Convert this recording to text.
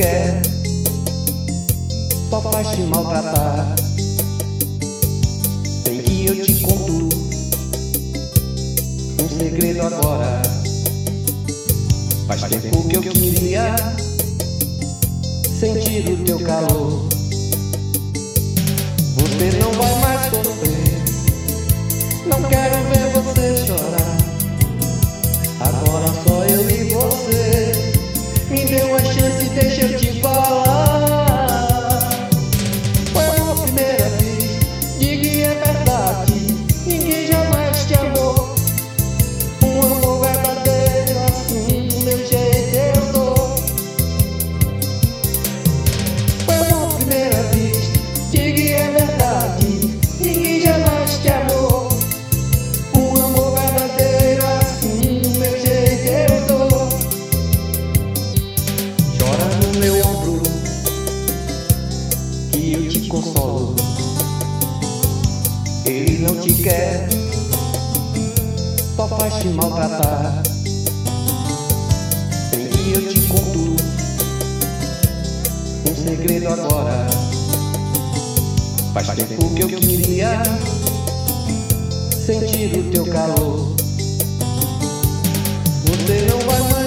quer, só faz te maltratar. Vem que eu te conto um segredo agora. Faz tempo que eu queria sentir o teu calor. Você não vai mais sofrer, não quero ver você chorar. Agora só eu e você, me dê uma chance, deixa eu te falar. Foi a primeira vez, diga e é verdade, ninguém jamais te amou. Um amor verdadeiro assim, do meu jeito eu dou. Foi a primeira vez, diga e é verdade, ninguém jamais te amou. Um amor verdadeiro assim, do meu jeito eu dou. Chora no meu ombro, que eu te consolo. Ele não te quer, só faz te maltratar. Vem que eu te conto um segredo agora. Faz tempo que eu queria sentir o teu calor. Você não vai mais